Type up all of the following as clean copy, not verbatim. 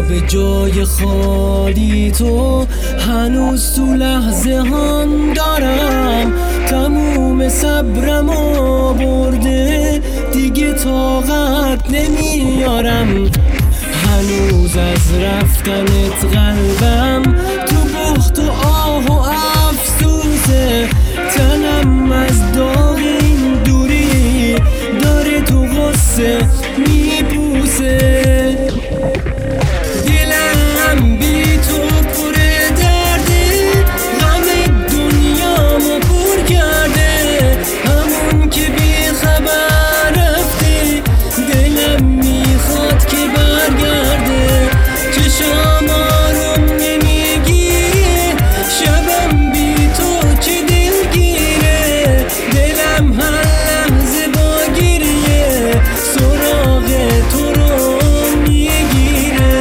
به جای خالی تو هنوز تو لحظه هان دارم. تموم صبرم برده دیگه طاقت نمیارم. هنوز از رفتنت قلبم تو بخت و آه و افسوسه. تنم از داغ این دوری داره تو غصه میبوسه. دلم بی تو پر درده، غم دنیامو پر کرده. همون که بی خبر رفته دلم میخواد که برگرده. چشام آروم نمیگیره، شبم بی تو چه دلگیره. دلم هر لحظه با گریه سراغ تو رو میگیره.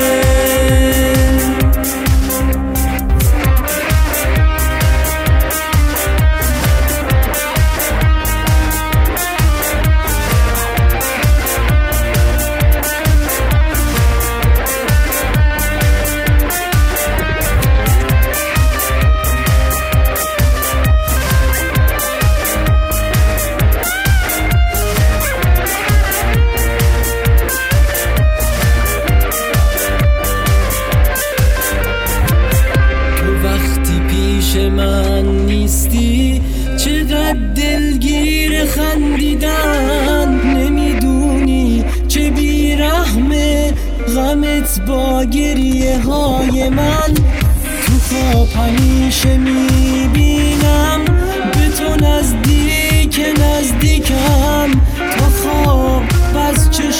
من نیستی چقدر دلگیر خندیدن. نمیدونی چه بیرحمه غمت با گریه های من. تو خواب همیشه میبینم به تو نزدیکم. تا خواب بس چشم